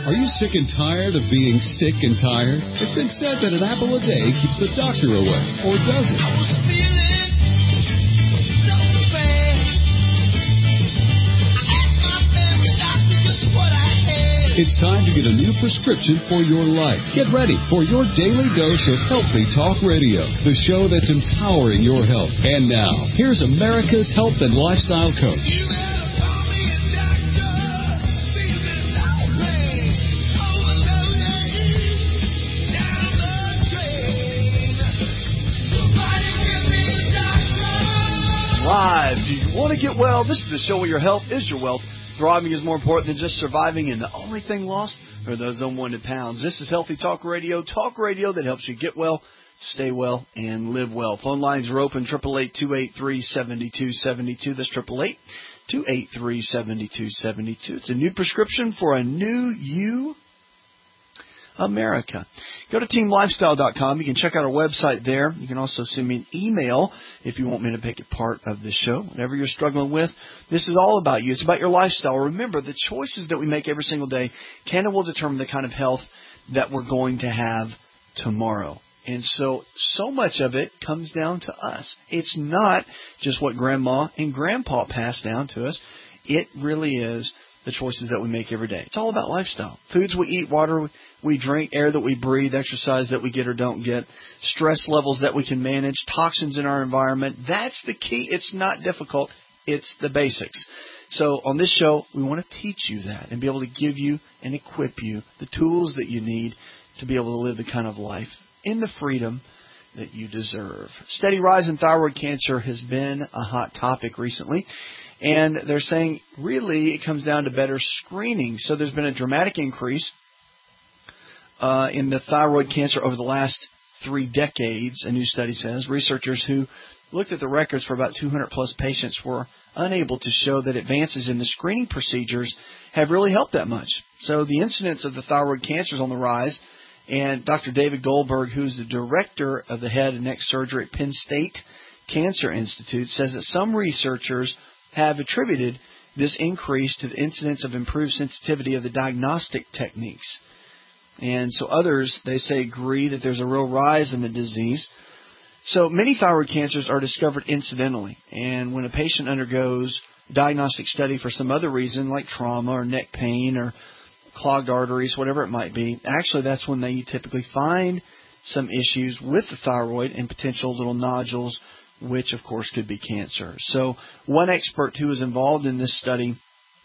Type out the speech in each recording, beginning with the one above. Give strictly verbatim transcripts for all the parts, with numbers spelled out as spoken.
Are you sick and tired of being sick and tired? It's been said that an apple a day keeps the doctor away, or does it? I was feeling so bad. I asked my family doctor just what I had. It's time to get a new prescription for your life. Get ready for your daily dose of Healthy Talk Radio, the show that's empowering your health. And now, here's America's health and lifestyle coach. You better call me a doctor. Feeling lonely, overloaded, down the drain. Somebody give me a doctor. Live. Do you want to get well? This is the show where your health is your wealth. Thriving is more important than just surviving, and the only thing lost are those unwanted pounds. This is Healthy Talk Radio, talk radio that helps you get well, stay well, and live well. Phone lines are open, eight eight eight, two eight three, seven two seven two. That's eight eight eight, two eight three, seven two seven two. It's a new prescription for a new you, America. Go to team lifestyle dot com. You can check out our website there. You can also send me an email if you want me to make it part of the show. Whatever you're struggling with, this is all about you. It's about your lifestyle. Remember, the choices that we make every single day can and will determine the kind of health that we're going to have tomorrow. And so, so much of it comes down to us. It's not just what Grandma and Grandpa passed down to us. It really is the choices that we make every day. It's all about lifestyle. Foods we eat, water we drink, air that we breathe, exercise that we get or don't get, stress levels that we can manage, toxins in our environment. That's the key. It's not difficult. It's the basics. So on this show, we want to teach you that and be able to give you and equip you the tools that you need to be able to live the kind of life in the freedom that you deserve. Steady rise in thyroid cancer has been a hot topic recently. And they're saying, really, it comes down to better screening. So there's been a dramatic increase uh, in the thyroid cancer over the last three decades, a new study says. Researchers who looked at the records for about two hundred plus patients were unable to show that advances in the screening procedures have really helped that much. So the incidence of the thyroid cancer is on the rise. And Doctor David Goldberg, who's the director of the head and neck surgery at Penn State Cancer Institute, says that some researchers have attributed this increase to the incidence of improved sensitivity of the diagnostic techniques. And so others, they say, agree that there's a real rise in the disease. So many thyroid cancers are discovered incidentally. And when a patient undergoes diagnostic study for some other reason, like trauma or neck pain or clogged arteries, whatever it might be, actually that's when they typically find some issues with the thyroid and potential little nodules, which, of course, could be cancer. So one expert who was involved in this study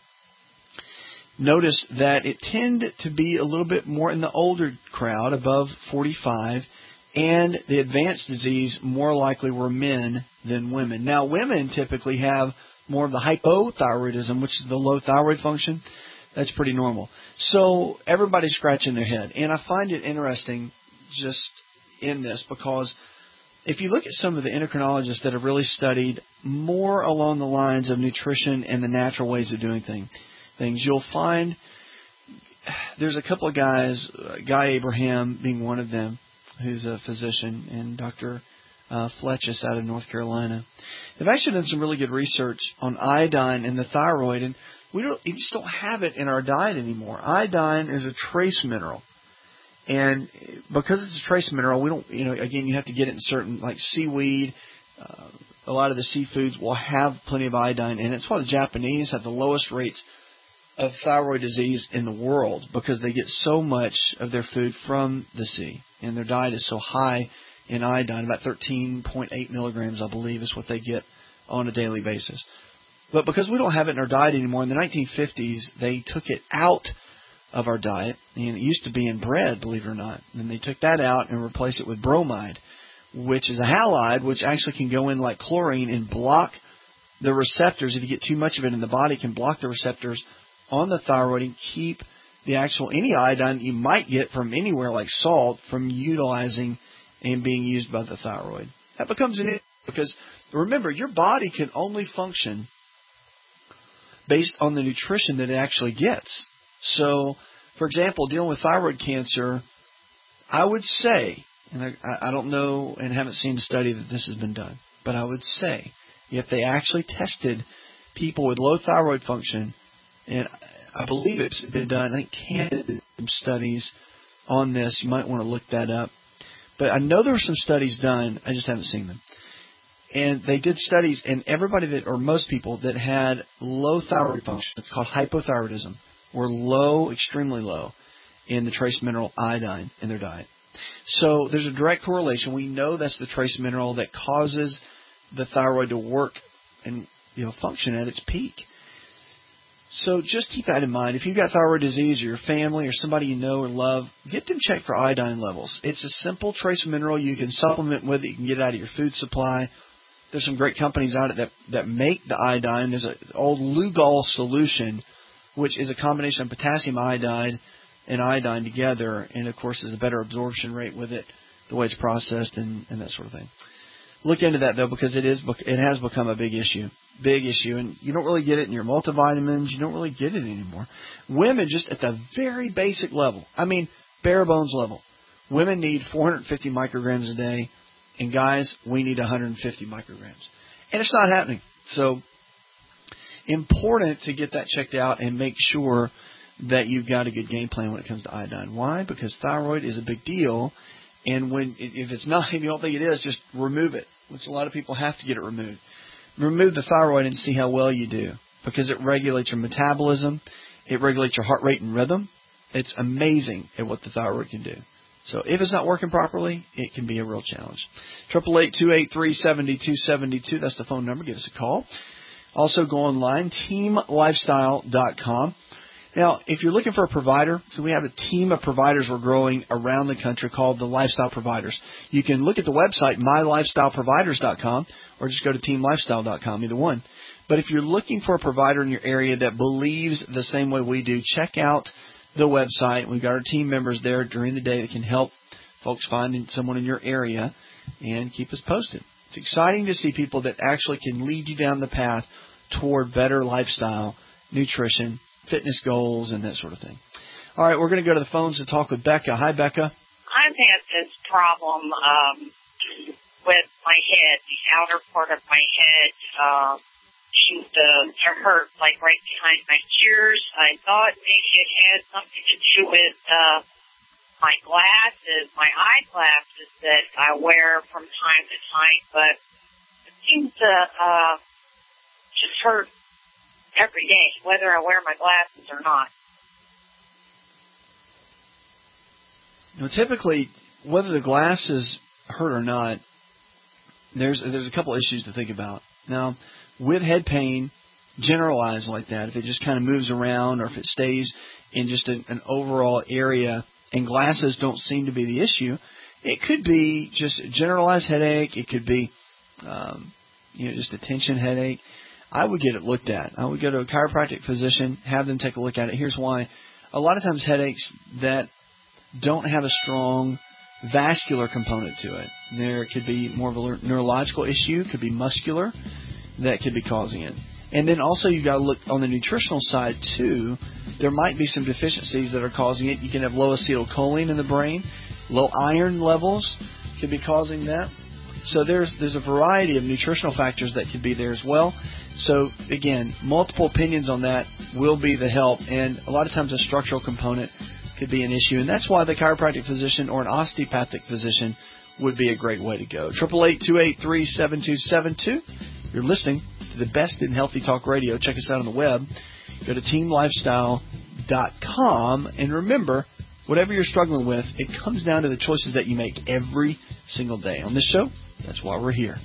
noticed that it tended to be a little bit more in the older crowd, above forty-five, and the advanced disease more likely were men than women. Now, women typically have more of the hypothyroidism, which is the low thyroid function. That's pretty normal. So everybody's scratching their head. And I find it interesting just in this because if you look at some of the endocrinologists that have really studied more along the lines of nutrition and the natural ways of doing thing, things, you'll find there's a couple of guys, Guy Abraham being one of them, who's a physician, and Doctor Uh, Fletchus out of North Carolina. They've actually done some really good research on iodine and the thyroid, and we don't, we just don't have it in our diet anymore. Iodine is a trace mineral. And because it's a trace mineral, we don't, you know, again, you have to get it in certain, like seaweed. Uh, a lot of the seafoods will have plenty of iodine in it. It's why the Japanese have the lowest rates of thyroid disease in the world, because they get so much of their food from the sea. And their diet is so high in iodine, about thirteen point eight milligrams, I believe, is what they get on a daily basis. But because we don't have it in our diet anymore, in the nineteen fifties, they took it out of our diet, and it used to be in bread, believe it or not. And they took that out and replaced it with bromide, which is a halide, which actually can go in like chlorine and block the receptors. If you get too much of it in the body, it can block the receptors on the thyroid and keep the actual, any iodine you might get from anywhere like salt from utilizing and being used by the thyroid. That becomes an issue because, remember, your body can only function based on the nutrition that it actually gets. So, for example, dealing with thyroid cancer, I would say, and I, I don't know and haven't seen a study that this has been done, but I would say if they actually tested people with low thyroid function, and I believe it's been done, I think Canada some studies on this. You might want to look that up. But I know there were some studies done. I just haven't seen them. And they did studies, and everybody that, or most people that had low thyroid function, it's called hypothyroidism, were low, extremely low, in the trace mineral iodine in their diet. So there's a direct correlation. We know that's the trace mineral that causes the thyroid to work and, you know, function at its peak. So just keep that in mind. If you've got thyroid disease, or your family, or somebody you know or love, get them checked for iodine levels. It's a simple trace mineral you can supplement with. You can get it out of your food supply. There's some great companies out there that, that make the iodine. There's an old Lugol solution, which is a combination of potassium iodide and iodine together, and, of course, there's a better absorption rate with it, the way it's processed and, and that sort of thing. Look into that, though, because it is it has become a big issue, big issue, and you don't really get it in your multivitamins. You don't really get it anymore. Women, just at the very basic level, I mean, bare bones level, women need four hundred fifty micrograms a day, and guys, we need one hundred fifty micrograms. And it's not happening. So important to get that checked out and make sure that you've got a good game plan when it comes to iodine. Why? Because thyroid is a big deal, and when if it's not, if you don't think it is, just remove it, which a lot of people have to get it removed. Remove the thyroid and see how well you do, because it regulates your metabolism, it regulates your heart rate and rhythm. It's amazing at what the thyroid can do. So if it's not working properly, it can be a real challenge. eight eight eight, two eight three, seven two seven two, that's the phone number. Give us a call. Also go online, team lifestyle dot com. Now, if you're looking for a provider, so we have a team of providers we're growing around the country called the Lifestyle Providers. You can look at the website, my lifestyle providers dot com, or just go to team lifestyle dot com, either one. But if you're looking for a provider in your area that believes the same way we do, check out the website. We've got our team members there during the day that can help folks find someone in your area and keep us posted. It's exciting to see people that actually can lead you down the path toward better lifestyle, nutrition, fitness goals, and that sort of thing. All right, we're going to go to the phones and talk with Becca. Hi, Becca. I've had this problem um, with my head, the outer part of my head uh, seems to, to hurt, like right behind my ears. I thought maybe it had something to do with uh, my glasses, my eyeglasses that I wear from time to time, but it seems to uh, just hurt every day, whether I wear my glasses or not. Now, typically, whether the glasses hurt or not, there's there's a couple issues to think about. Now, with head pain, generalized like that, if it just kind of moves around or if it stays in just an, an overall area and glasses don't seem to be the issue, it could be just a generalized headache. It could be, um, you know, just a tension headache. I would get it looked at. I would go to a chiropractic physician, have them take a look at it. Here's why. A lot of times headaches that don't have a strong vascular component to it. There could be more of a neurological issue, could be muscular, that could be causing it. And then also you've got to look on the nutritional side too. There might be some deficiencies that are causing it. You can have low acetylcholine in the brain, low iron levels could be causing that. So there's there's a variety of nutritional factors that could be there as well. So, again, multiple opinions on that will be the help. And a lot of times a structural component could be an issue. And that's why the chiropractic physician or an osteopathic physician would be a great way to go. eight eight eight, two eight three, seven two seven two. You're listening to the best in healthy talk radio. Check us out on the web. Go to team lifestyle dot com. And remember, whatever you're struggling with, it comes down to the choices that you make every single day. On this show, that's why we're here.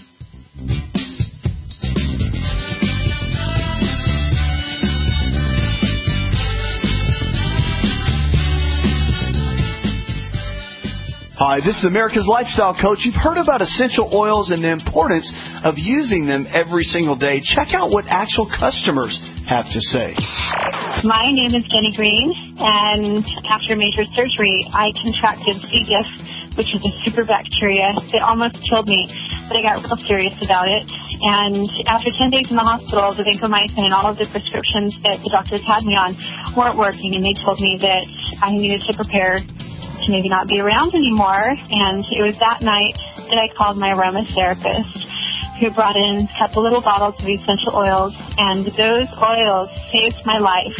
Hi, this is America's Lifestyle Coach. You've heard about essential oils and the importance of using them every single day. Check out what actual customers have to say. My name is Jenny Green, and after major surgery, I contracted C. diff, which is a super bacteria. It almost killed me, but I got real serious about it. And after ten days in the hospital, the vancomycin and all of the prescriptions that the doctors had me on weren't working, and they told me that I needed to prepare to maybe not be around anymore. And it was that night that I called my aromatherapist, who brought in a couple little bottles of essential oils, and those oils saved my life.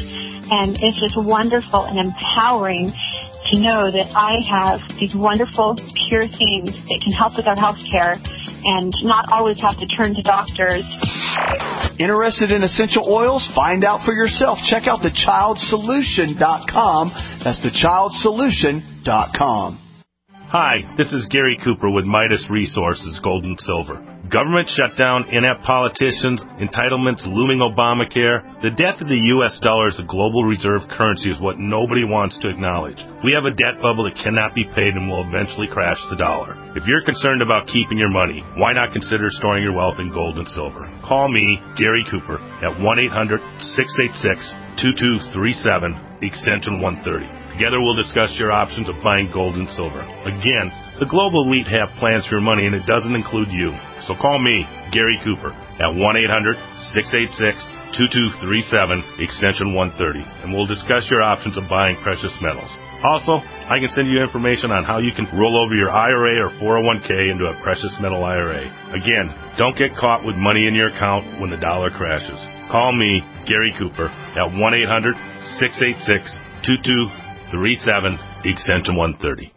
And it's just wonderful and empowering to know that I have these wonderful, pure things that can help with our health care and not always have to turn to doctors. Interested in essential oils? Find out for yourself. Check out the child solution dot com. That's the child solution dot com. Hi, this is Gary Cooper with Midas Resources, Gold and Silver. Government shutdown, inept politicians, entitlements, looming Obamacare. The death of the U S dollar as a global reserve currency is what nobody wants to acknowledge. We have a debt bubble that cannot be paid and will eventually crash the dollar. If you're concerned about keeping your money, why not consider storing your wealth in gold and silver? Call me, Gary Cooper, at one eight hundred, six eight six, two two three seven, extension one thirty. Together we'll discuss your options of buying gold and silver. Again, the global elite have plans for your money, and it doesn't include you. So call me, Gary Cooper, at one eight hundred, six eight six, two two three seven, extension one thirty, and we'll discuss your options of buying precious metals. Also, I can send you information on how you can roll over your I R A or four oh one k into a precious metal I R A. Again, don't get caught with money in your account when the dollar crashes. Call me, Gary Cooper, at one eight hundred, six eight six, two two three seven, extension one thirty.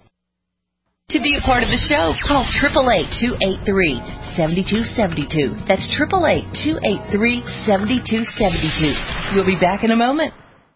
To be a part of the show, call eight eight eight, two eight three, seven two seven two. That's eight eight eight, two eight three, seven two seven two. We'll be back in a moment.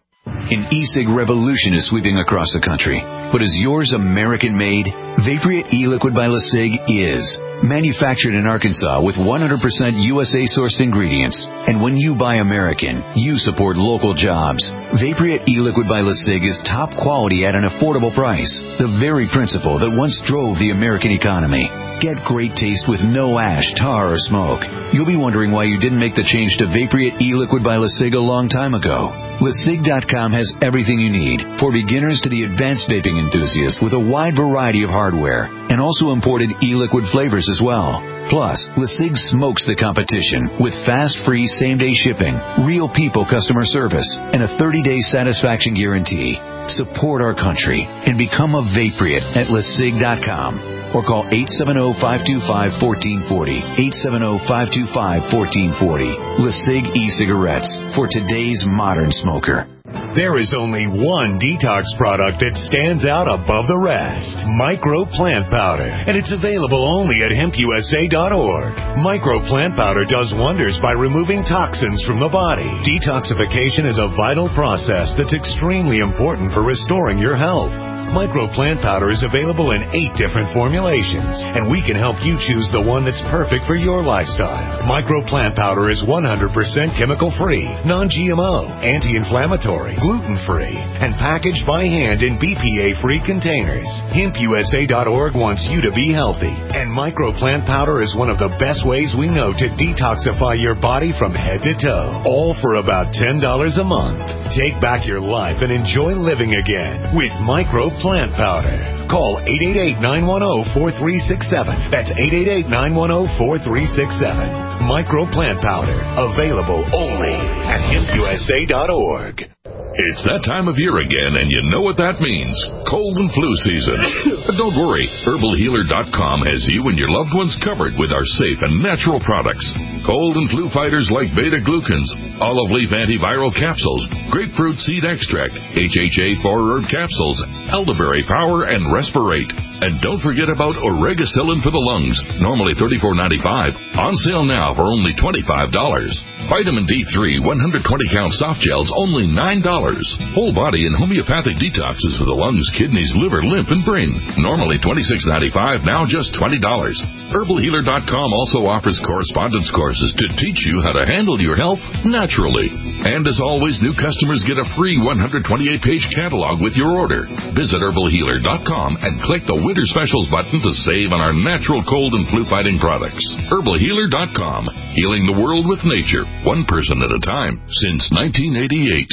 An e-cig revolution is sweeping across the country. But is yours American-made? Vaporeate e-liquid by LeSig is. Manufactured in Arkansas with one hundred percent U S A-sourced ingredients. And when you buy American, you support local jobs. Vaporeate e-liquid by LeSig is top quality at an affordable price. The very principle that once drove the American economy. Get great taste with no ash, tar, or smoke. You'll be wondering why you didn't make the change to Vaporeate e-liquid by LeSig a long time ago. LeSig dot com has everything you need, for beginners to the advanced vaping enthusiast, with a wide variety of hardware, and also imported e-liquid flavors as well. Plus, LeSig smokes the competition with fast, free, same-day shipping, real people customer service, and a thirty-day satisfaction guarantee. Support our country and become a Vaporeate at LeSig dot com. Or call eight seven zero, five two five, one four four zero, eight seven zero, five two five, one four four zero. LeSig e-cigarettes for today's modern smoker. There is only one detox product that stands out above the rest. Micro Plant Powder. And it's available only at hemp U S A dot org. Micro Plant Powder does wonders by removing toxins from the body. Detoxification is a vital process that's extremely important for restoring your health. Micro Plant Powder is available in eight different formulations, and we can help you choose the one that's perfect for your lifestyle. Micro Plant Powder is one hundred percent chemical-free, non-G M O, anti-inflammatory, gluten-free, and packaged by hand in B P A-free containers. hemp U S A dot org wants you to be healthy, and Micro Plant Powder is one of the best ways we know to detoxify your body from head to toe, all for about ten dollars a month. Take back your life and enjoy living again with Micro Plant Powder. Call eight eight eight, nine one zero, four three six seven. That's eight eight eight, nine one zero, four three six seven. Micro Plant Powder. Available only at hemp U S A dot org. It's that time of year again, and you know what that means. Cold and flu season. But don't worry, herbal healer dot com has you and your loved ones covered with our safe and natural products. Cold and flu fighters like beta-glucans, olive leaf antiviral capsules, grapefruit seed extract, H H A four-herb capsules, elderberry power, and respirate. And don't forget about oregacillin for the lungs, normally thirty-four ninety-five, on sale now for only twenty-five dollars. Vitamin D three one hundred twenty count soft gels, only nine dollars. Whole body and homeopathic detoxes for the lungs, kidneys, liver, lymph, and brain, normally twenty-six ninety-five, now just twenty dollars. herbal healer dot com also offers correspondence courses to teach you how to handle your health naturally. And as always, new customers get a free one hundred twenty-eight page catalog with your order. Visit herbal healer dot com and click the Winter Specials button to save on our natural cold and flu fighting products. herbal healer dot com, healing the world with nature, one person at a time, since nineteen eighty-eight.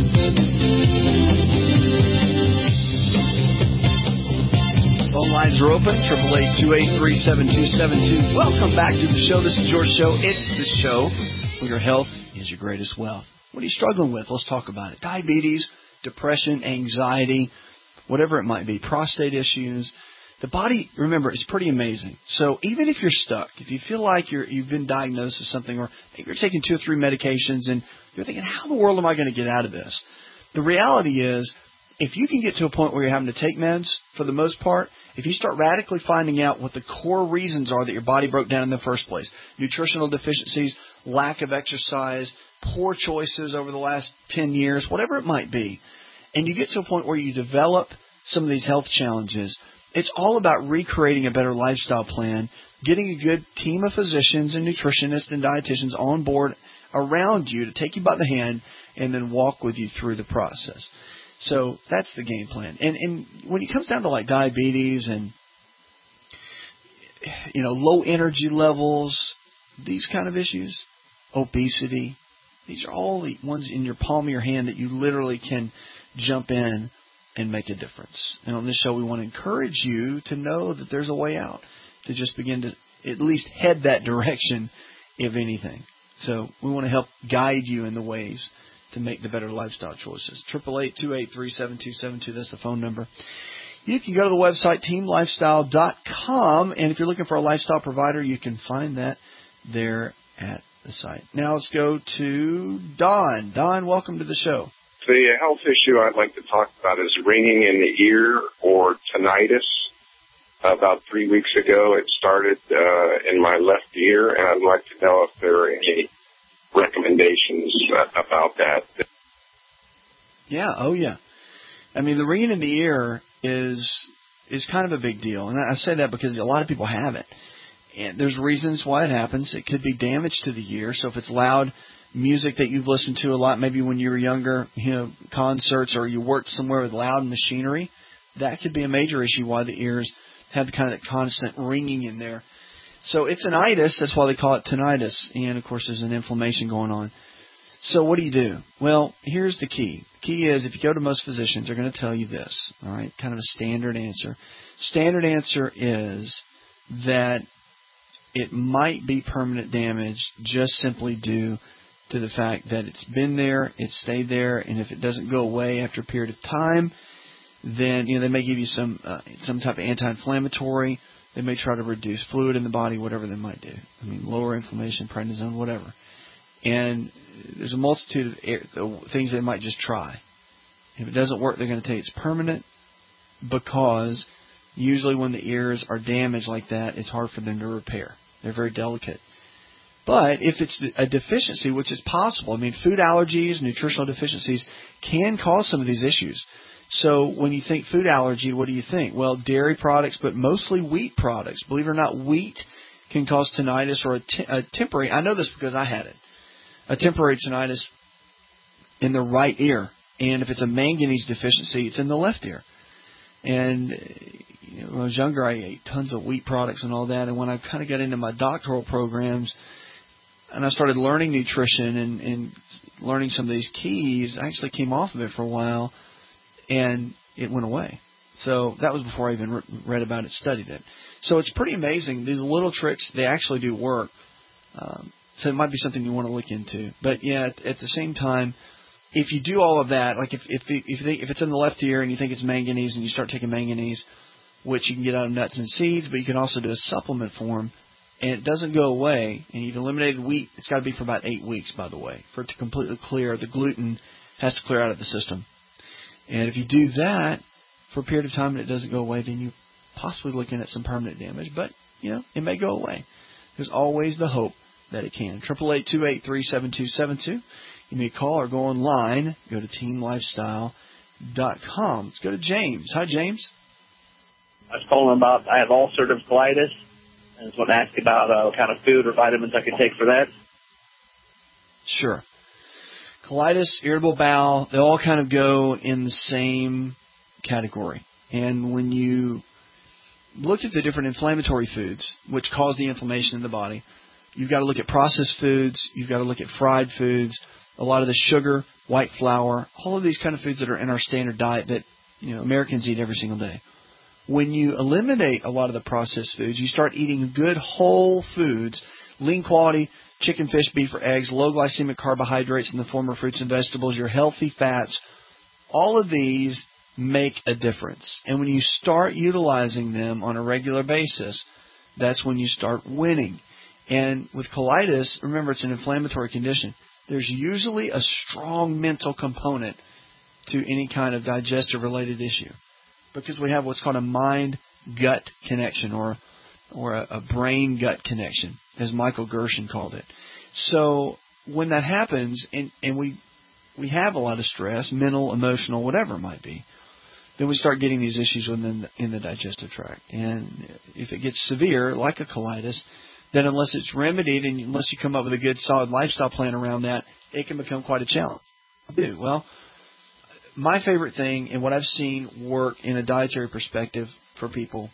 Lines are open, eight eight eight, two eight three, seven two seven two. Welcome back to the show. This is your show. It's the show where your health is your greatest wealth. What are you struggling with? Let's talk about it. Diabetes, depression, anxiety, whatever it might be, prostate issues. The body, remember, is pretty amazing. So even if you're stuck, if you feel like you're, you've been diagnosed with something, or maybe you're taking two or three medications and you're thinking, how in the world am I going to get out of this? The reality is, if you can get to a point where you're having to take meds, for the most part, if you start radically finding out what the core reasons are that your body broke down in the first place, nutritional deficiencies, lack of exercise, poor choices over the last ten years, whatever it might be, and you get to a point where you develop some of these health challenges, it's all about recreating a better lifestyle plan, getting a good team of physicians and nutritionists and dietitians on board around you to take you by the hand and then walk with you through the process. So that's the game plan. And, and when it comes down to like diabetes and, you know, low energy levels, these kind of issues, obesity, these are all the ones in your palm of your hand that you literally can jump in and make a difference. And on this show, we want to encourage you to know that there's a way out, to just begin to at least head that direction, if anything. So we want to help guide you in the ways to make the better lifestyle choices. eight eight eight, two eight three, seven two seven two, that's the phone number. You can go to the website, team lifestyle dot com, and if you're looking for a lifestyle provider, you can find that there at the site. Now let's go to Don. Don, welcome to the show. The health issue I'd like to talk about is ringing in the ear or tinnitus. About three weeks ago, it started uh, in my left ear, and I'd like to know if there are any recommendations about that. Yeah, oh yeah. I mean, the ringing in the ear is is kind of a big deal, and I say that because a lot of people have it. And there's reasons why it happens. It could be damage to the ear, so if it's loud music that you've listened to a lot, maybe when you were younger, you know, concerts, or you worked somewhere with loud machinery, that could be a major issue why the ears have kind of that constant ringing in there. So it's an itis, that's why they call it tinnitus, and of course there's an inflammation going on. So what do you do? Well, here's the key. The key is, if you go to most physicians, they're going to tell you this, all right, kind of a standard answer. Standard answer is that it might be permanent damage just simply due to the fact that it's been there, it's stayed there, and if it doesn't go away after a period of time, then you know they may give you some uh, some type of anti-inflammatory. They may try to reduce fluid in the body, whatever they might do. I mean, lower inflammation, prednisone, whatever. And there's a multitude of things they might just try. If it doesn't work, they're going to tell you it's permanent, because usually when the ears are damaged like that, it's hard for them to repair. They're very delicate. But if it's a deficiency, which is possible, I mean, food allergies, nutritional deficiencies can cause some of these issues. So when you think food allergy, what do you think? Well, dairy products, but mostly wheat products. Believe it or not, wheat can cause tinnitus, or a, t- a temporary, I know this because I had it, a temporary tinnitus in the right ear. And if it's a manganese deficiency, it's in the left ear. And you know, when I was younger, I ate tons of wheat products and all that. And when I kind of got into my doctoral programs and I started learning nutrition and, and learning some of these keys, I actually came off of it for a while, and it went away. So that was before I even re- read about it, studied it. So it's pretty amazing. These little tricks, they actually do work. Um, so it might be something you want to look into. But, yeah, at, at the same time, if you do all of that, like if if if, you think, if it's in the left ear and you think it's manganese and you start taking manganese, which you can get out of nuts and seeds, but you can also do a supplement form, and it doesn't go away, and you've eliminated wheat, it's got to be for about eight weeks, by the way, for it to completely clear. The gluten has to clear out of the system. And if you do that for a period of time and it doesn't go away, then you're possibly looking at some permanent damage. But, you know, it may go away. There's always the hope that it can. eight eight eight, two eight three, seven two seven two. You may call or go online. Go to team lifestyle dot com. Let's go to James. Hi, James. I was calling about, I have ulcerative colitis. I just want to ask about uh, what kind of food or vitamins I can take for that. Sure. Colitis, irritable bowel, they all kind of go in the same category. And when you look at the different inflammatory foods, which cause the inflammation in the body, you've got to look at processed foods, you've got to look at fried foods, a lot of the sugar, white flour, all of these kind of foods that are in our standard diet that, you know, Americans eat every single day. when you eliminate a lot of the processed foods, you start eating good whole foods, lean quality, chicken, fish, beef, or eggs, low glycemic carbohydrates in the form of fruits and vegetables, your healthy fats, all of these make a difference. And when you start utilizing them on a regular basis, that's when you start winning. And with colitis, remember it's an inflammatory condition. There's usually a strong mental component to any kind of digestive-related issue because we have what's called a mind-gut connection or or a, a brain-gut connection, as Michael Gershon called it. So when that happens, and, and we we have a lot of stress, mental, emotional, whatever it might be, then we start getting these issues within the, in the digestive tract. And if it gets severe, like a colitis, then unless it's remedied and unless you come up with a good, solid lifestyle plan around that, it can become quite a challenge. Well, my favorite thing and what I've seen work in a dietary perspective for people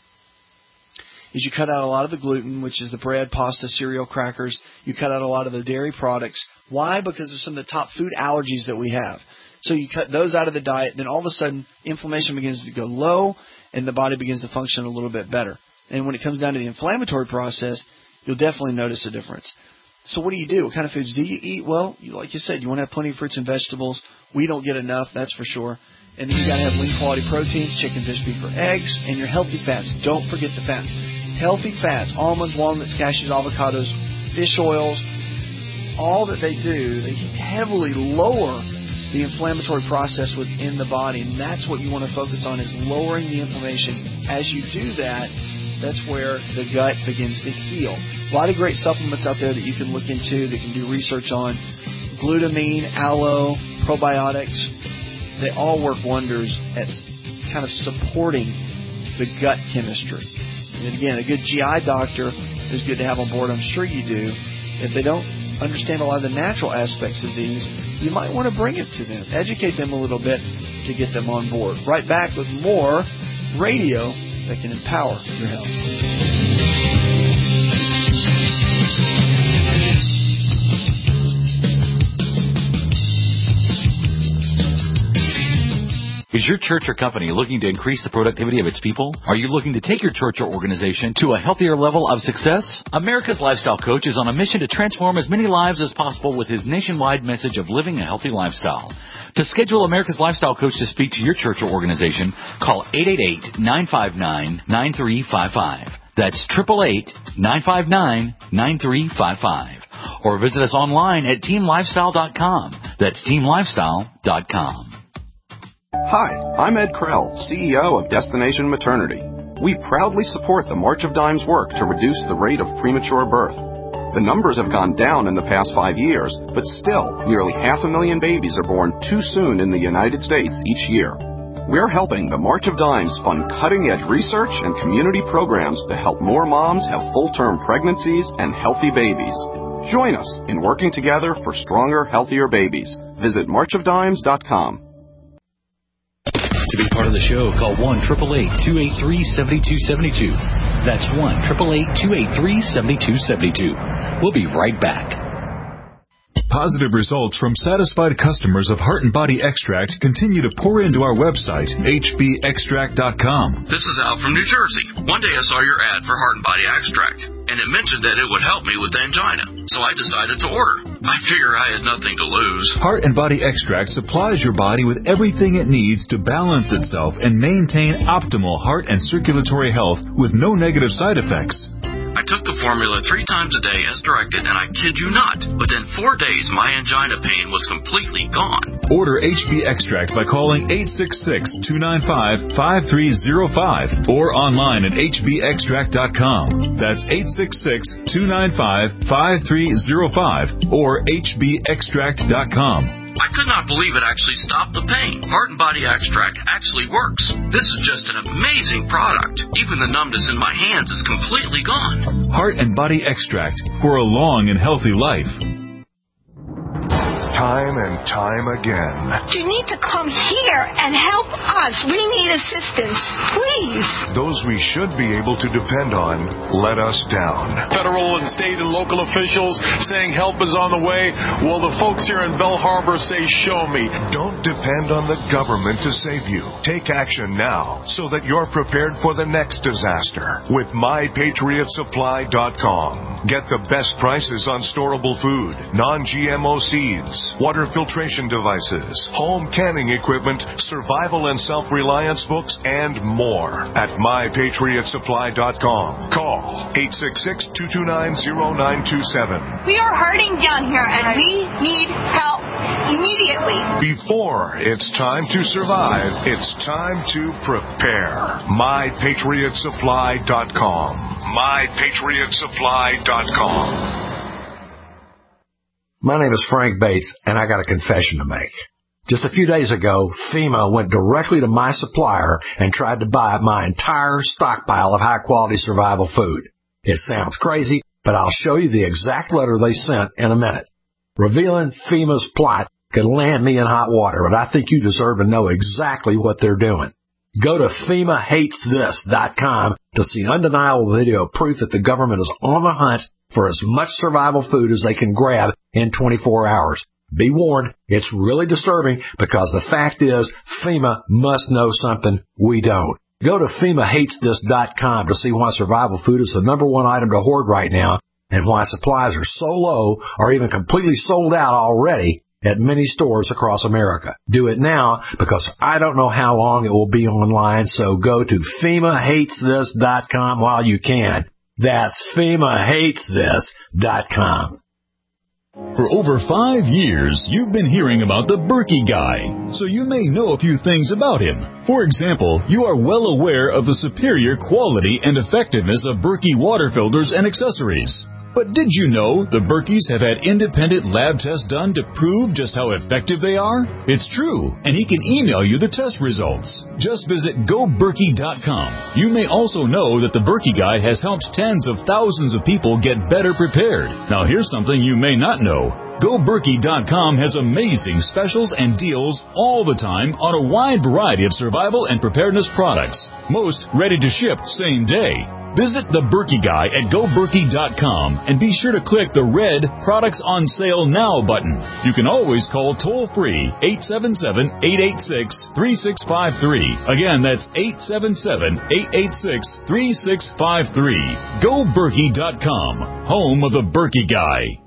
is you cut out a lot of the gluten, which is the bread, pasta, cereal, crackers. You cut out a lot of the dairy products. Why? Because of some of the top food allergies that we have. So you cut those out of the diet, then all of a sudden inflammation begins to go low and the body begins to function a little bit better. And when it comes down to the inflammatory process, you'll definitely notice a difference. So what do you do? What kind of foods do you eat? Well, like you said, you want to have plenty of fruits and vegetables. We don't get enough, that's for sure. And then you got to have lean quality proteins, chicken, fish, beef, or eggs, and your healthy fats. Don't forget the fats. Healthy fats, almonds, walnuts, cashews, avocados, fish oils, all that they do, they heavily lower the inflammatory process within the body, and that's what you want to focus on is lowering the inflammation. As you do that, that's where the gut begins to heal. A lot of great supplements out there that you can look into, that can do research on. Glutamine, aloe, probiotics, they all work wonders at kind of supporting the gut chemistry. And again, a good G I doctor is good to have on board. I'm sure you do. If they don't understand a lot of the natural aspects of these, you might want to bring it to them. Educate them a little bit to get them on board. Right back with more radio that can empower your health. Is your church or company looking to increase the productivity of its people? Are you looking to take your church or organization to a healthier level of success? America's Lifestyle Coach is on a mission to transform as many lives as possible with his nationwide message of living a healthy lifestyle. To schedule America's Lifestyle Coach to speak to your church or organization, call eight eight eight, nine five nine, nine three five five. That's eight eight eight, nine five nine, nine three five five. Or visit us online at team lifestyle dot com. That's team lifestyle dot com. Hi, I'm Ed Krell, C E O of Destination Maternity. We proudly support the March of Dimes work to reduce the rate of premature birth. The numbers have gone down in the past five years, but still, nearly half a million babies are born too soon in the United States each year. We're helping the March of Dimes fund cutting-edge research and community programs to help more moms have full-term pregnancies and healthy babies. Join us in working together for stronger, healthier babies. Visit march of dimes dot com. To be part of the show, call one eight eight eight, two eight three, seven two seven two. That's one eight eight eight, two eight three, seven two seven two. We'll be right back. Positive results from satisfied customers of Heart and Body Extract continue to pour into our website, h b extract dot com. This is Al from New Jersey. One day I saw your ad for Heart and Body Extract, and it mentioned that it would help me with angina, so I decided to order. I figure I had nothing to lose. Heart and Body Extract supplies your body with everything it needs to balance itself and maintain optimal heart and circulatory health with no negative side effects. I took the formula three times a day as directed, and I kid you not, within four days my angina pain was completely gone. Order H B Extract by calling eight six six, two nine five, five three zero five or online at h b extract dot com. That's eight six six, two nine five, five three zero five or h b extract dot com. I could not believe it actually stopped the pain. Heart and Body Extract actually works. This is just an amazing product. Even the numbness in my hands is completely gone. Heart and Body Extract for a long and healthy life. time and time again. You need to come here and help us. We need assistance, please. Those we should be able to depend on let us down. Federal and state and local officials saying help is on the way. Well, the folks here in Bell Harbor say, show me. Don't depend on the government to save you. Take action now so that you're prepared for the next disaster with my patriot supply dot com. Get the best prices on storable food, non-G M O seeds, water filtration devices, home canning equipment, survival and self-reliance books, and more at my patriot supply dot com. Call eight six six, two two nine, zero nine two seven. We are hurting down here, and we need help immediately. Before it's time to survive, it's time to prepare. my patriot supply dot com. my patriot supply dot com. My name is Frank Bates, and I got a confession to make. Just a few days ago, FEMA went directly to my supplier and tried to buy my entire stockpile of high-quality survival food. It sounds crazy, but I'll show you the exact letter they sent in a minute. Revealing FEMA's plot could land me in hot water, but I think you deserve to know exactly what they're doing. Go to FEMA hates this dot com to see undeniable video proof that the government is on the hunt for as much survival food as they can grab in twenty-four hours. Be warned, it's really disturbing because the fact is FEMA must know something we don't. Go to FEMA hates this dot com to see why survival food is the number one item to hoard right now and why supplies are so low or even completely sold out already at many stores across America. Do it now because I don't know how long it will be online, so go to FEMA hates this dot com while you can. That's FEMA hates this dot com. For over five years, you've been hearing about the Berkey Guy, so you may know a few things about him. For example, you are well aware of the superior quality and effectiveness of Berkey water filters and accessories. But did you know the Berkeys have had independent lab tests done to prove just how effective they are? It's true, and he can email you the test results. Just visit go berkey dot com. You may also know that the Berkey Guy has helped tens of thousands of people get better prepared. Now here's something you may not know. go berkey dot com has amazing specials and deals all the time on a wide variety of survival and preparedness products, most ready to ship same day. Visit the Berkey Guy at go berkey dot com and be sure to click the red Products on Sale Now button. You can always call toll-free eight seven seven, eight eight six, three six five three. Again, that's eight seven seven, eight eight six, three six five three. go berkey dot com, home of the Berkey Guy.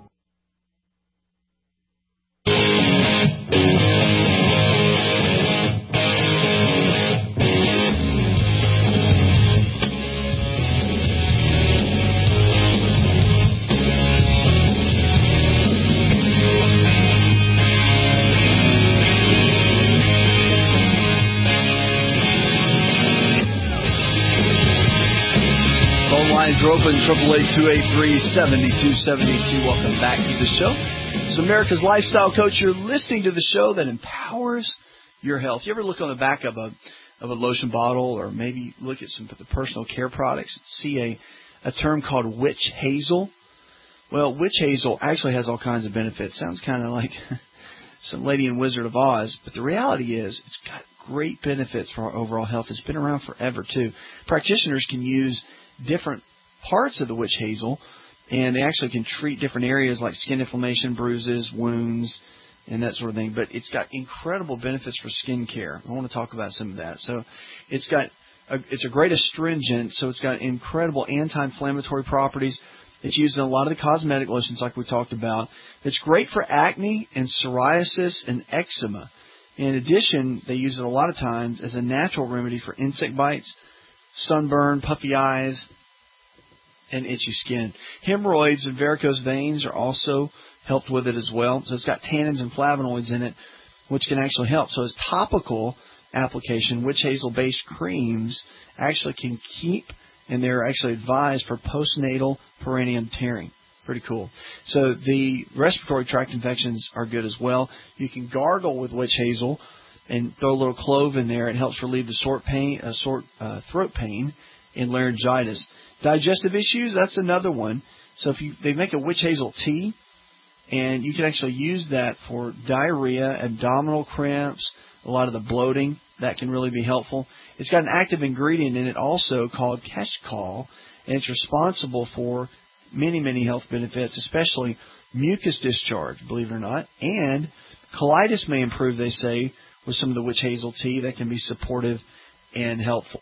Lines are open, triple eight, two eight three, seven two seven two. Welcome back to the show. It's America's Lifestyle Coach. You're listening to the show that empowers your health. You ever look on the back of a of a lotion bottle or maybe look at some of the personal care products and see a, a term called witch hazel? Well, witch hazel actually has all kinds of benefits. Sounds kind of like some lady in Wizard of Oz, but the reality is it's got great benefits for our overall health. It's been around forever, too. Practitioners can use different parts of the witch hazel, and they actually can treat different areas like skin inflammation, bruises, wounds, and that sort of thing. But it's got incredible benefits for skin care. I want to talk about some of that. So it's got a, it's a great astringent, so it's got incredible anti-inflammatory properties. It's used in a lot of the cosmetic lotions like we talked about. It's great for acne and psoriasis and eczema. In addition, they use it a lot of times as a natural remedy for insect bites, sunburn, puffy eyes, and itchy skin. Hemorrhoids and varicose veins are also helped with it as well. So it's got tannins and flavonoids in it, which can actually help. So as topical application, witch hazel-based creams actually can keep, and they're actually advised for postnatal perineum tearing. Pretty cool. So the respiratory tract infections are good as well. You can gargle with witch hazel and throw a little clove in there. It helps relieve the sore pain, uh, sore uh, throat pain and laryngitis. Digestive issues, that's another one. So if you they make a witch hazel tea, And you can actually use that for diarrhea, abdominal cramps, a lot of the bloating. That can really be helpful. It's got an active ingredient in it also called Keshkol, and it's responsible for many, many health benefits, especially mucus discharge, believe it or not. And colitis may improve, they say, with some of the witch hazel tea. That can be supportive and helpful.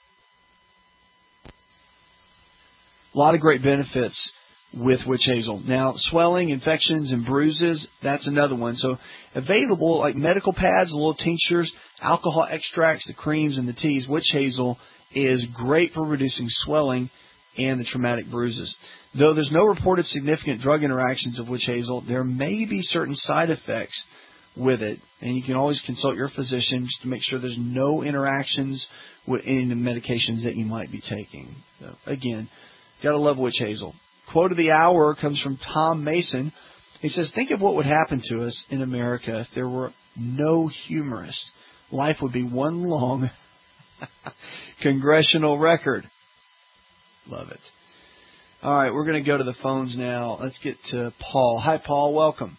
A lot of great benefits with witch hazel. Now, swelling, infections, and bruises, that's another one. So available like medical pads, little tinctures, alcohol extracts, the creams, and the teas. Witch hazel is great for reducing swelling and the traumatic bruises. Though there's no reported significant drug interactions of witch hazel, there may be certain side effects with it, and you can always consult your physician just to make sure there's no interactions with any of the medications that you might be taking. So, again, gotta love witch hazel. Quote of the hour comes from Tom Mason. He says, think of what would happen to us in America if there were no humorists. Life would be one long congressional record. Love it. All right, we're going to go to the phones now. Let's get to Paul. Hi, Paul. Welcome.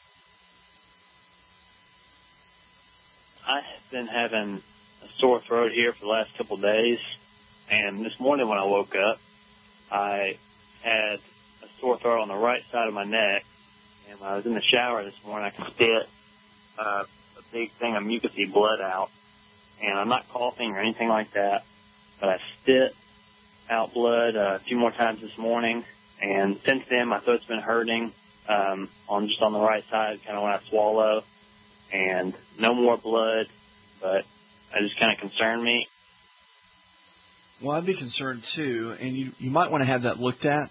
I have been having a sore throat here for the last couple of days, and this morning when I woke up, I had a sore throat on the right side of my neck, and when I was in the shower this morning, I could spit uh, a big thing of mucousy blood out, and I'm not coughing or anything like that, but I spit out blood uh, a few more times this morning, and since then my throat's been hurting um, on just on the right side, kind of when I swallow, and no more blood, but it just kind of concerned me. Well, I'd be concerned too, and you you might want to have that looked at.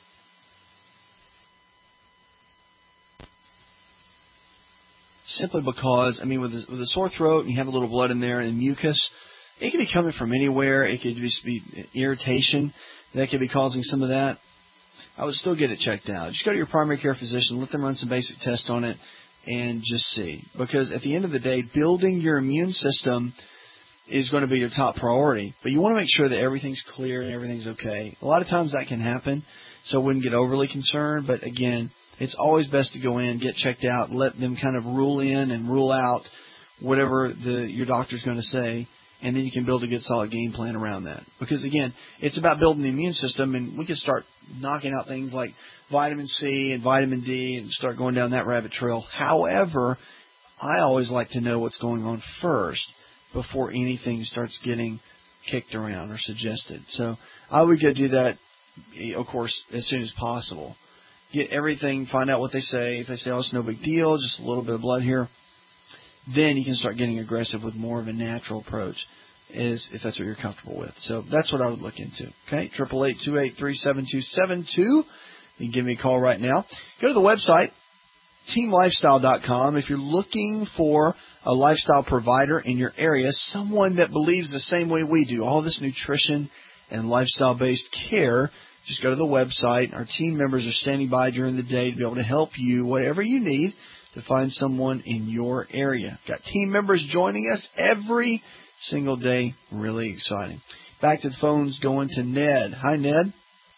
Simply because, I mean, with a, with a sore throat and you have a little blood in there and mucus, it could be coming from anywhere. It could just be irritation that could be causing some of that. I would still get it checked out. Just go to your primary care physician, let them run some basic tests on it, and just see. Because at the end of the day, building your immune system is going to be your top priority. But you want to make sure that everything's clear and everything's okay. A lot of times that can happen, so I wouldn't get overly concerned. But again, it's always best to go in, get checked out, let them kind of rule in and rule out whatever the your doctor's going to say, and then you can build a good solid game plan around that. Because again, it's about building the immune system, and we can start knocking out things like vitamin C and vitamin D and start going down that rabbit trail. However, I always like to know what's going on first before anything starts getting kicked around or suggested. So I would go do that, of course, as soon as possible. Get everything, find out what they say. If they say, oh, it's no big deal, just a little bit of blood here, then you can start getting aggressive with more of a natural approach, is if that's what you're comfortable with. So that's what I would look into. Okay, eight eight eight, two eight three, seven two seven two. You can give me a call right now. Go to the website, team lifestyle dot com. If you're looking for a lifestyle provider in your area, someone that believes the same way we do, all this nutrition and lifestyle-based care, just go to the website. Our team members are standing by during the day to be able to help you, whatever you need, to find someone in your area. Got team members joining us every single day. Really exciting. Back to the phones, going to Ned. Hi, Ned.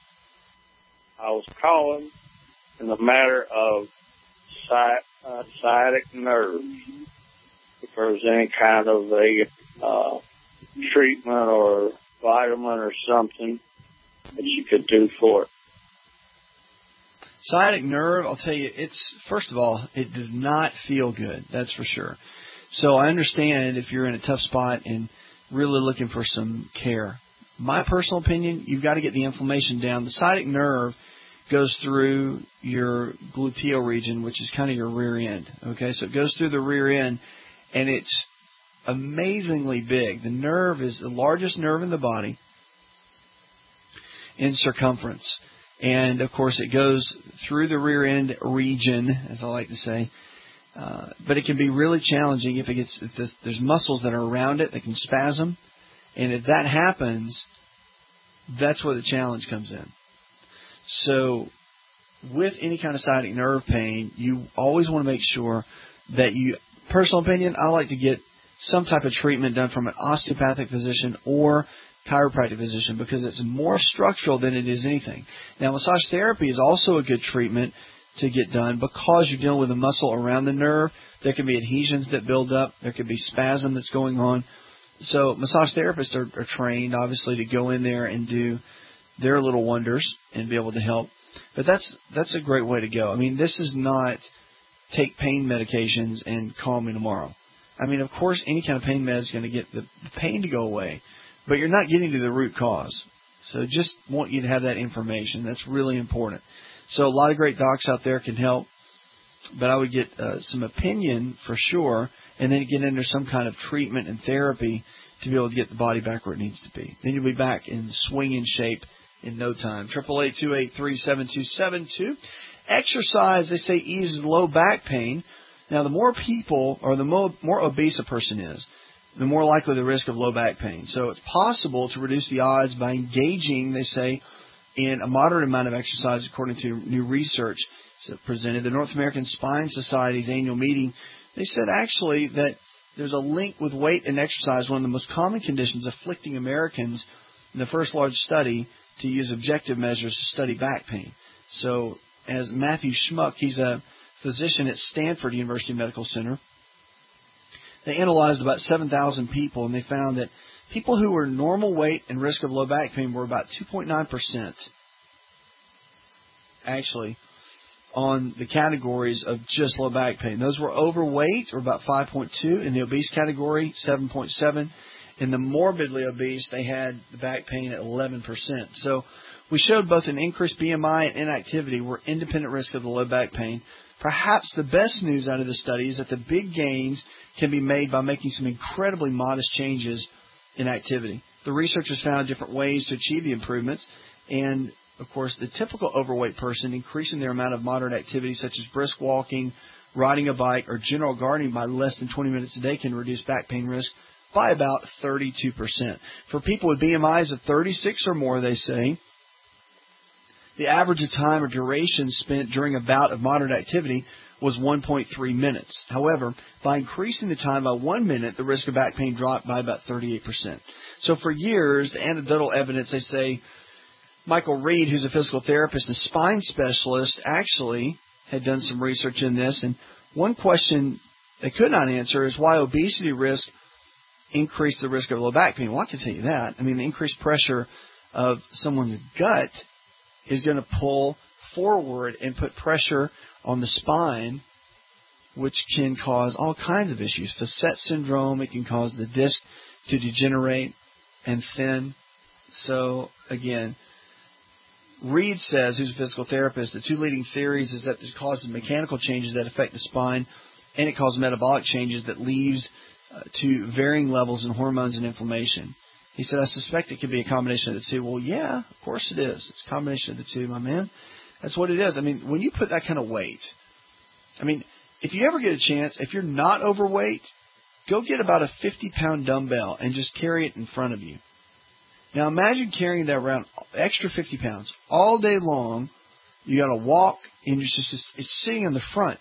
I was calling in the matter of sci- uh, sciatic nerve. If there's any kind of a uh, treatment or vitamin or something that you could do for it. Sciatic nerve, I'll tell you, it's, first of all, it does not feel good. That's for sure. So I understand if you're in a tough spot and really looking for some care. My personal opinion, you've got to get the inflammation down. The sciatic nerve goes through your gluteal region, which is kind of your rear end. Okay, so it goes through the rear end, and it's amazingly big. The nerve is the largest nerve in the body in circumference. And, of course, it goes through the rear end region, as I like to say. Uh, but it can be really challenging if it gets if this, there's muscles that are around it that can spasm. And if that happens, that's where the challenge comes in. So with any kind of sciatic nerve pain, you always want to make sure that you, personal opinion, I like to get some type of treatment done from an osteopathic physician or chiropractic physician, because it's more structural than it is anything. Now, massage therapy is also a good treatment to get done because you're dealing with a muscle around the nerve. There can be adhesions that build up. There could be spasm that's going on. So massage therapists are, are trained, obviously, to go in there and do their little wonders and be able to help. But that's that's a great way to go. I mean, this is not take pain medications and call me tomorrow. I mean, of course, any kind of pain med is going to get the, the pain to go away, but you're not getting to the root cause. So just want you to have that information. That's really important. So a lot of great docs out there can help, but I would get uh, some opinion for sure, and then get into some kind of treatment and therapy to be able to get the body back where it needs to be. Then you'll be back in swinging shape in no time. Triple eight two eight three seven two seven two. Exercise, they say, eases low back pain. Now, the more people or the more, more obese a person is, the more likely the risk of low back pain. So it's possible to reduce the odds by engaging, they say, in a moderate amount of exercise, according to new research presented. The North American Spine Society's annual meeting, they said actually that there's a link with weight and exercise, one of the most common conditions afflicting Americans in the first large study to use objective measures to study back pain. So as Matthew Schmuck, he's a physician at Stanford University Medical Center, they analyzed about seven thousand people, and they found that people who were normal weight and risk of low back pain were about two point nine percent actually on the categories of just low back pain. Those were overweight, or about five point two. In the obese category, seven point seven. In the morbidly obese, they had the back pain at eleven percent. So we showed both an increased B M I and inactivity were independent risk of the low back pain. Perhaps the best news out of the study is that the big gains can be made by making some incredibly modest changes in activity. The researchers found different ways to achieve the improvements, and of course, the typical overweight person increasing their amount of moderate activity such as brisk walking, riding a bike, or general gardening by less than twenty minutes a day can reduce back pain risk by about thirty-two percent. For people with B M Is of thirty-six or more, they say, the average of time or duration spent during a bout of moderate activity was one point three minutes. However, by increasing the time by one minute, the risk of back pain dropped by about thirty-eight percent. So for years, the anecdotal evidence, they say, Michael Reed, who's a physical therapist and spine specialist, actually had done some research in this. And one question they could not answer is why obesity risk increased the risk of low back pain. Well, I can tell you that. I mean, the increased pressure of someone's gut is going to pull forward and put pressure on the spine, which can cause all kinds of issues. Facet syndrome, it can cause the disc to degenerate and thin. So, again, Reed says, who's a physical therapist, the two leading theories is that this causes mechanical changes that affect the spine, and it causes metabolic changes that leads uh, to varying levels in hormones and inflammation. He said, I suspect it could be a combination of the two. Well, yeah, of course it is. It's a combination of the two, my man. That's what it is. I mean, when you put that kind of weight, I mean, if you ever get a chance, if you're not overweight, go get about a fifty-pound dumbbell and just carry it in front of you. Now, imagine carrying that around, extra fifty pounds, all day long. You got to walk, and you're just, it's sitting in the front.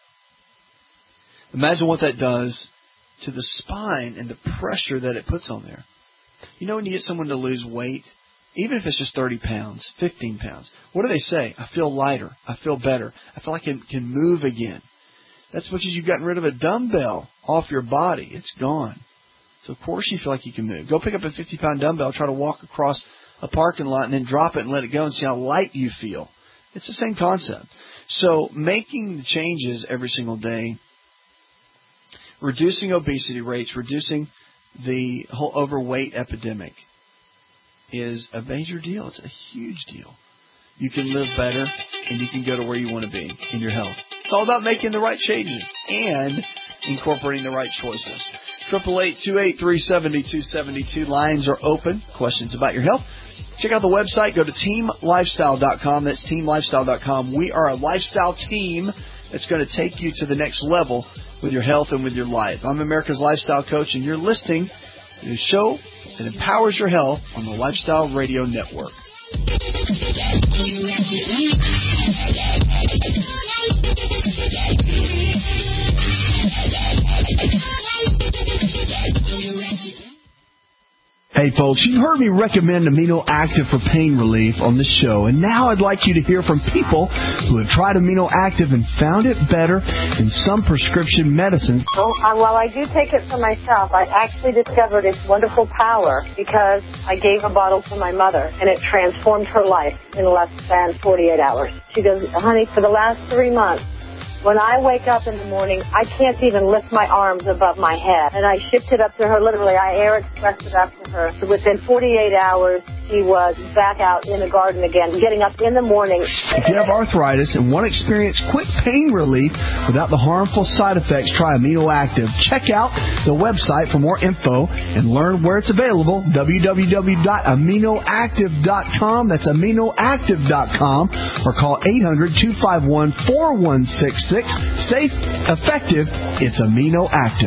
Imagine what that does to the spine and the pressure that it puts on there. You know, when you get someone to lose weight, even if it's just thirty pounds, fifteen pounds, what do they say? I feel lighter. I feel better. I feel like I can move again. That's because you've gotten rid of a dumbbell off your body. It's gone. So, of course, you feel like you can move. Go pick up a fifty-pound dumbbell, try to walk across a parking lot, and then drop it and let it go and see how light you feel. It's the same concept. So, making the changes every single day, reducing obesity rates, reducing the whole overweight epidemic is a major deal. It's a huge deal. You can live better, and you can go to where you want to be in your health. It's all about making the right changes and incorporating the right choices. Triple eight two eight three seventy two seventy two. Lines are open. Questions about your health? Check out the website. Go to team lifestyle dot com. That's team lifestyle dot com. We are a lifestyle team that's going to take you to the next level with your health and with your life. I'm America's Lifestyle Coach, and you're listening to the show that empowers your health on the Lifestyle Radio Network. Hey folks, you've heard me recommend Amino Active for pain relief on the show, and now I'd like you to hear from people who have tried Amino Active and found it better than some prescription medicines. Well, uh, while I do take it for myself, I actually discovered its wonderful power because I gave a bottle to my mother, and it transformed her life in less than forty-eight hours. She goes, honey, for the last three months, when I wake up in the morning, I can't even lift my arms above my head. And I shipped it up to her, literally, I air expressed it up to her. So within forty-eight hours, she was back out in the garden again, getting up in the morning. If you have arthritis and want to experience quick pain relief without the harmful side effects, try Amino Active. Check out the website for more info and learn where it's available, w w w dot amino active dot com. That's amino active dot com, or call eight hundred, two five one, four one six six. Safe, effective, it's Amino Active.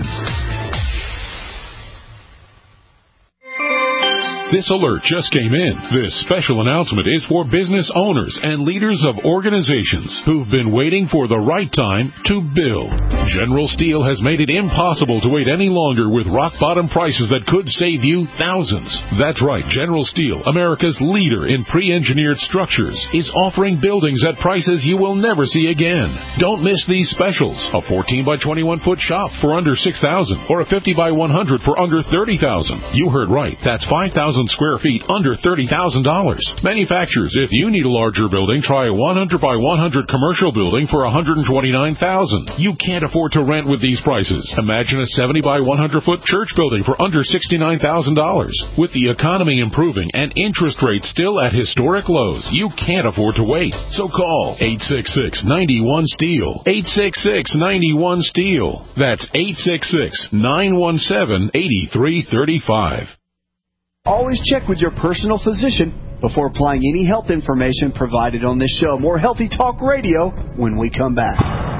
This alert just came in. This special announcement is for business owners and leaders of organizations who've been waiting for the right time to build. General Steel has made it impossible to wait any longer with rock-bottom prices that could save you thousands. That's right, General Steel, America's leader in pre-engineered structures, is offering buildings at prices you will never see again. Don't miss these specials. A fourteen by twenty-one foot shop for under six thousand dollars or a fifty by one hundred for under thirty thousand dollars. You heard right. That's five thousand square feet under thirty thousand dollars. Manufacturers, if you need a larger building, try a one hundred by one hundred commercial building for one hundred twenty-nine thousand dollars. You can't afford to rent with these prices. Imagine a seventy by one hundred foot church building for under sixty-nine thousand dollars. With the economy improving and interest rates still at historic lows, you can't afford to wait. So call eight six six, nine one, STEEL. eight six six, nine one, STEEL. That's eight six six, nine one seven, eight three three five. Always check with your personal physician before applying any health information provided on this show. More Healthy Talk Radio when we come back.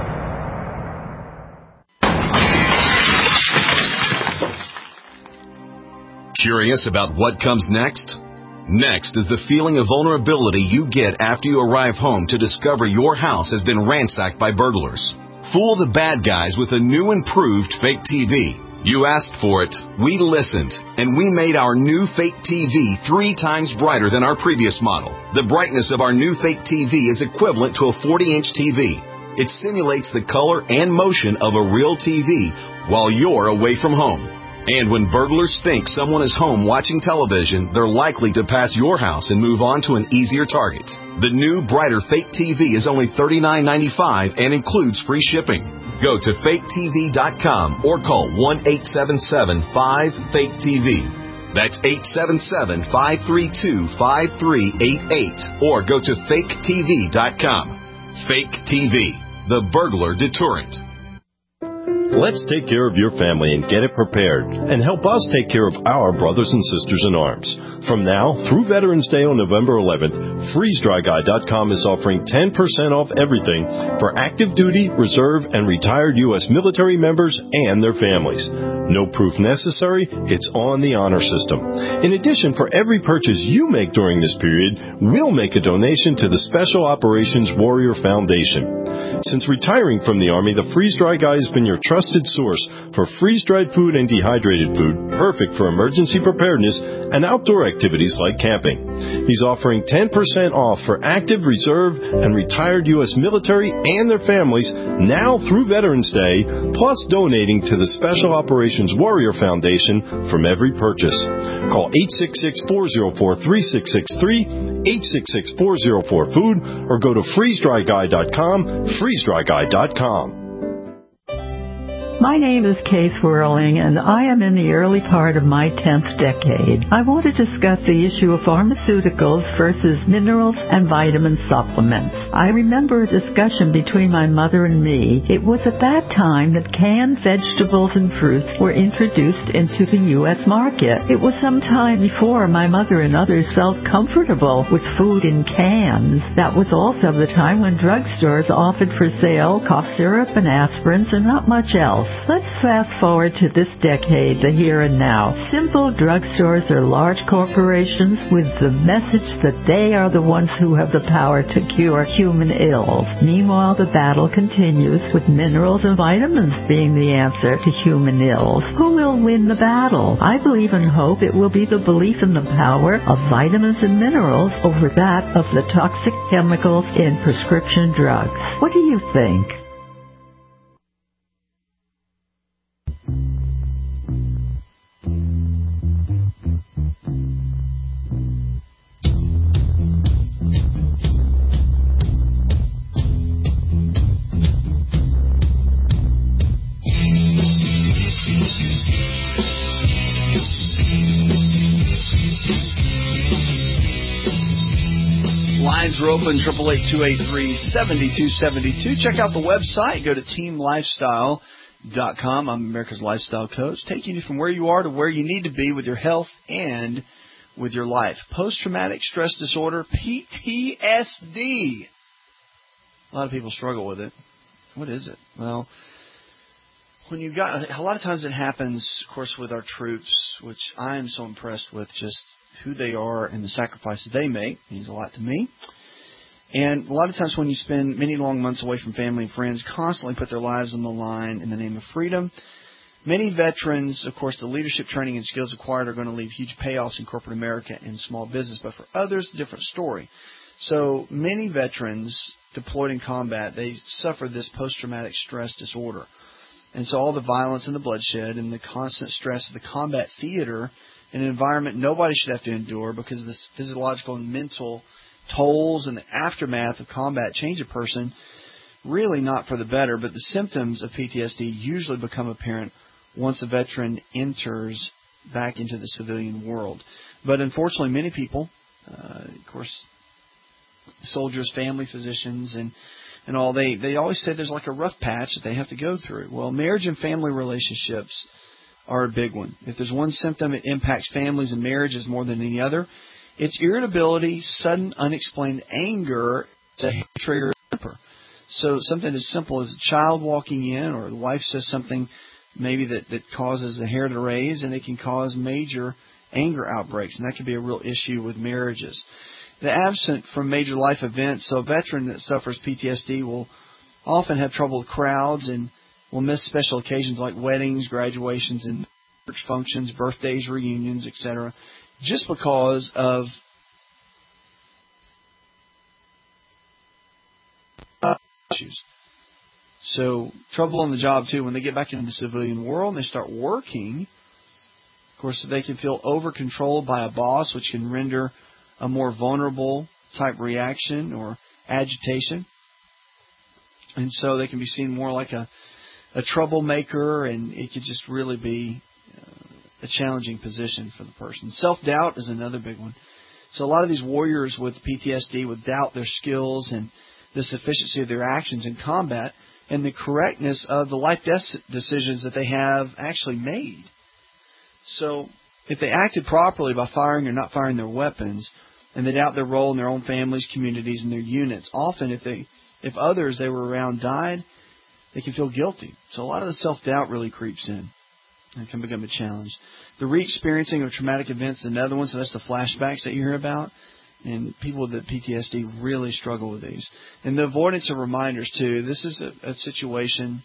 Curious about what comes next? Next is the feeling of vulnerability you get after you arrive home to discover your house has been ransacked by burglars. Fool the bad guys with a new improved fake T V. You asked for it, we listened, and we made our new fake T V three times brighter than our previous model. The brightness of our new fake T V is equivalent to a forty inch T V. It simulates the color and motion of a real T V while you're away from home. And when burglars think someone is home watching television, they're likely to pass your house and move on to an easier target. The new, brighter fake T V is only thirty-nine ninety-five and includes free shipping. Go to fake T V dot com or call one eight seven seven, five, fake T V. That's eight seven seven, five three two, five three eight eight or go to fake T V dot com. Fake T V, the burglar deterrent. Let's take care of your family and get it prepared, and help us take care of our brothers and sisters in arms. From now through Veterans Day on November eleventh, freeze dry guy dot com is offering ten percent off everything for active duty, reserve, and retired U S military members and their families. No proof necessary, it's on the honor system. In addition, for every purchase you make during this period, we'll make a donation to the Special Operations Warrior Foundation. Since retiring from the Army, the Freeze Dry Guy has been your trusted source for freeze-dried food and dehydrated food, perfect for emergency preparedness and outdoor activities like camping. He's offering ten percent off for active, reserve, and retired U S military and their families now through Veterans Day, plus donating to the Special Operations Warrior Foundation from every purchase. Call eight six six, four zero four, three six six three, eight six six, four zero four, food, or go to freeze dry guy dot com, freeze dry guy dot com. My name is Kay Swirling, and I am in the early part of my tenth decade. I want to discuss the issue of pharmaceuticals versus minerals and vitamin supplements. I remember a discussion between my mother and me. It was at that time that canned vegetables and fruits were introduced into the U S market. It was some time before my mother and others felt comfortable with food in cans. That was also the time when drugstores offered for sale cough syrup and aspirins and not much else. Let's fast forward to this decade, the here and now. Simple drugstores are large corporations with the message that they are the ones who have the power to cure human ills. Meanwhile, the battle continues with minerals and vitamins being the answer to human ills. Who will win the battle? I believe and hope it will be the belief in the power of vitamins and minerals over that of the toxic chemicals in prescription drugs. What do you think? Lines are open, triple eight two eight three seven two seven two. Check out the website. Go to team lifestyle dot com. I'm America's Lifestyle Coach, taking you from where you are to where you need to be with your health and with your life. Post-traumatic stress disorder, P T S D. A lot of people struggle with it. What is it? Well, when you've got, a lot of times it happens, of course, with our troops, which I am so impressed with, just who they are and the sacrifices they make. It means a lot to me. And a lot of times when you spend many long months away from family and friends, constantly put their lives on the line in the name of freedom. Many veterans, of course, the leadership training and skills acquired are going to leave huge payoffs in corporate America and small business. But for others, a different story. So many veterans deployed in combat, they suffer this post-traumatic stress disorder. And so all the violence and the bloodshed and the constant stress of the combat theater, an environment nobody should have to endure because of the physiological and mental tolls and the aftermath of combat change a person, really not for the better, but the symptoms of P T S D usually become apparent once a veteran enters back into the civilian world. But unfortunately, many people, uh, of course, soldiers, family physicians, and and all, they, they always say there's like a rough patch that they have to go through. Well, marriage and family relationships are a big one. If there's one symptom, it impacts families and marriages more than any other. It's irritability, sudden, unexplained anger that trigger temper. So something as simple as a child walking in, or the wife says something maybe that, that causes the hair to raise, and it can cause major anger outbreaks, and that can be a real issue with marriages. The absent from major life events, so a veteran that suffers P T S D will often have trouble with crowds and will miss special occasions like weddings, graduations, and church functions, birthdays, reunions, et cetera, just because of issues. So trouble on the job, too. When they get back into the civilian world and they start working, of course, they can feel over-controlled by a boss, which can render a more vulnerable type reaction or agitation. And so they can be seen more like a, a troublemaker, and it could just really be uh, a challenging position for the person. Self-doubt is another big one. So a lot of these warriors with P T S D would doubt their skills and the sufficiency of their actions in combat and the correctness of the life death decisions that they have actually made. So if they acted properly by firing or not firing their weapons, and they doubt their role in their own families, communities, and their units, often if they, if others they were around died, they can feel guilty. So a lot of the self-doubt really creeps in and can become a challenge. The re-experiencing of traumatic events is another one, so that's the flashbacks that you hear about. And people with the P T S D really struggle with these. And the avoidance of reminders, too. This is a, a situation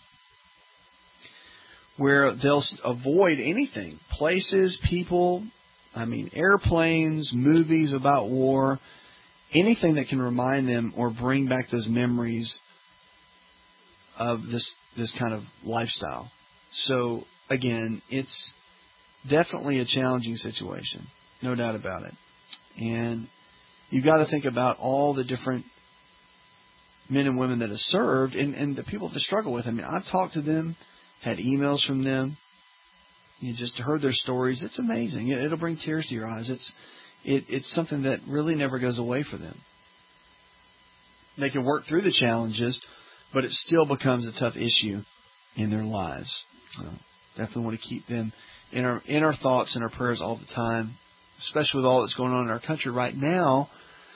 where they'll avoid anything. Places, people, I mean, airplanes, movies about war, anything that can remind them or bring back those memories of this this kind of lifestyle. So, again, it's definitely a challenging situation, no doubt about it. And you've got to think about all the different men and women that have served and, and the people that struggle with. I mean, I've talked to them, had emails from them, you just heard their stories. It's amazing. It, it'll bring tears to your eyes. It's it, it's something that really never goes away for them. They can work through the challenges, but it still becomes a tough issue in their lives. So definitely want to keep them in our in our thoughts and our prayers all the time, especially with all that's going on in our country right now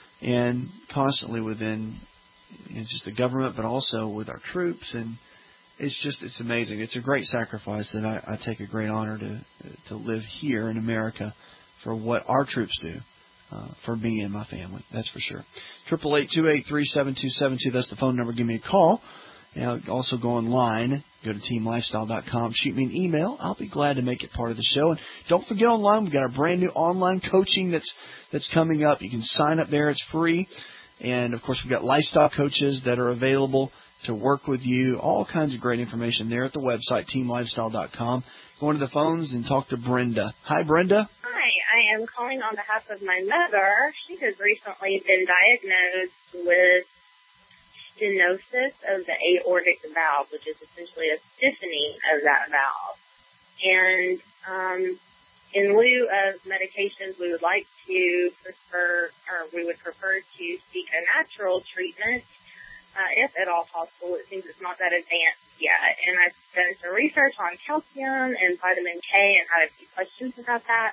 and constantly within, you know, just the government, but also with our troops and it's just, it's amazing. It's a great sacrifice that I, I take a great honor to to live here in America for what our troops do. Uh, for me and my family, that's for sure. Triple eight two eight three seven two seven two. That's the phone number. Give me a call. And also go online. Go to team lifestyle dot com. Shoot me an email. I'll be glad to make it part of the show. And don't forget online. We've got a brand new online coaching that's that's coming up. You can sign up there. It's free. And of course, we've got lifestyle coaches that are available to work with you. All kinds of great information there at the website team lifestyle dot com. Go into the phones and talk to Brenda. Hi, Brenda. Hi, I am calling on behalf of my mother. She has recently been diagnosed with stenosis of the aortic valve, which is essentially a stiffening of that valve. And um, in lieu of medications, we would like to prefer, or we would prefer to seek a natural treatment, uh, if at all possible. It seems it's not that advanced yet. And I've done some research on calcium and vitamin K and had a few questions about that.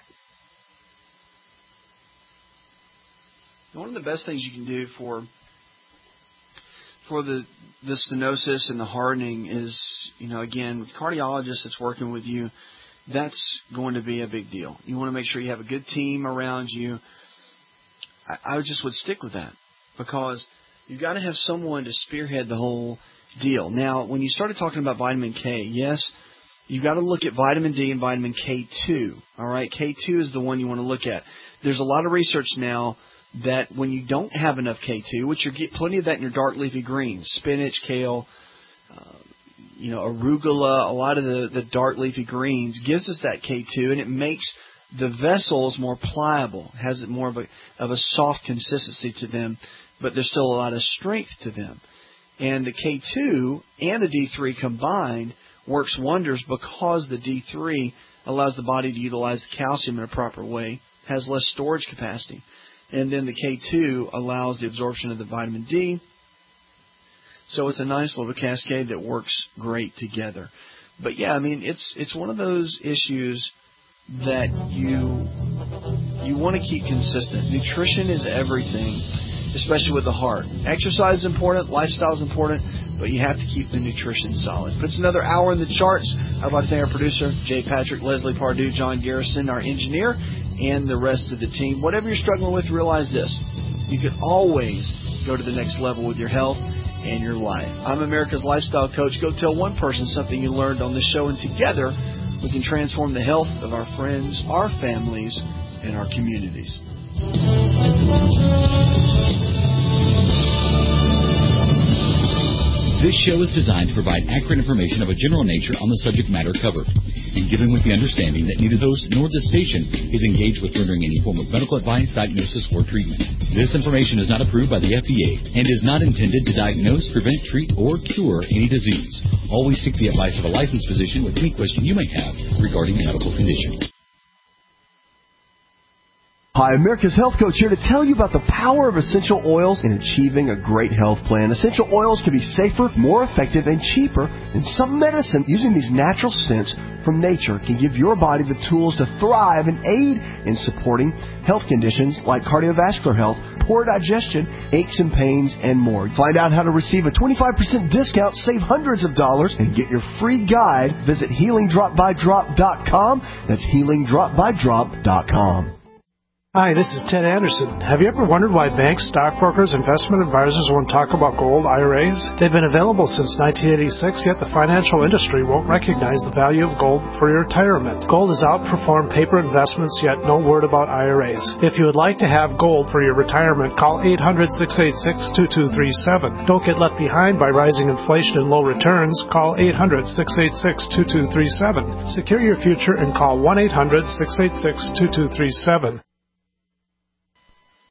One of the best things you can do for for the the stenosis and the hardening is, you know, again, with a cardiologist that's working with you, that's going to be a big deal. You want to make sure you have a good team around you. I, I just would stick with that because you've got to have someone to spearhead the whole deal. Now, when you started talking about vitamin K, yes, you've got to look at vitamin D and vitamin K two. All right, K two is the one you want to look at. There's a lot of research now that when you don't have enough K two, which you get plenty of that in your dark leafy greens, spinach, kale, uh, you know, arugula, a lot of the, the dark leafy greens gives us that K two, and it makes the vessels more pliable, has it more of a of a soft consistency to them, but there's still a lot of strength to them. And the K two and the D three combined works wonders because the D three allows the body to utilize the calcium in a proper way, has less storage capacity. And then the K two allows the absorption of the vitamin D. So it's a nice little cascade that works great together. But yeah, I mean, it's it's one of those issues that you you want to keep consistent. Nutrition is everything, especially with the heart. Exercise is important, lifestyle is important, but you have to keep the nutrition solid. Puts another hour in the charts. I'd like to thank our producer, Jay Patrick, Leslie Pardue, John Garrison, our engineer, and the rest of the team. Whatever you're struggling with, realize this. You can always go to the next level with your health and your life. I'm America's Lifestyle Coach. Go tell one person something you learned on this show, and together we can transform the health of our friends, our families, and our communities. This show is designed to provide accurate information of a general nature on the subject matter covered, and given with the understanding that neither the host nor the station is engaged with rendering any form of medical advice, diagnosis, or treatment. This information is not approved by the F D A and is not intended to diagnose, prevent, treat, or cure any disease. Always seek the advice of a licensed physician with any question you may have regarding a medical condition. Hi, America's Health Coach here to tell you about the power of essential oils in achieving a great health plan. Essential oils can be safer, more effective, and cheaper than some medicine. Using these natural scents from nature can give your body the tools to thrive and aid in supporting health conditions like cardiovascular health, poor digestion, aches and pains, and more. Find out how to receive a twenty-five percent discount, save hundreds of dollars, and get your free guide. Visit healing drop by drop dot com. That's healing drop by drop dot com. Hi, this is Ted Anderson. Have you ever wondered why banks, stockbrokers, investment advisors won't talk about gold I R As? They've been available since nineteen eighty-six, yet the financial industry won't recognize the value of gold for your retirement. Gold has outperformed paper investments, yet no word about I R As. If you would like to have gold for your retirement, call eight hundred, six eight six, two two three seven. Don't get left behind by rising inflation and low returns. Call eight hundred, six eight six, two two three seven. Secure your future and call one eight hundred, six eight six, two two three seven.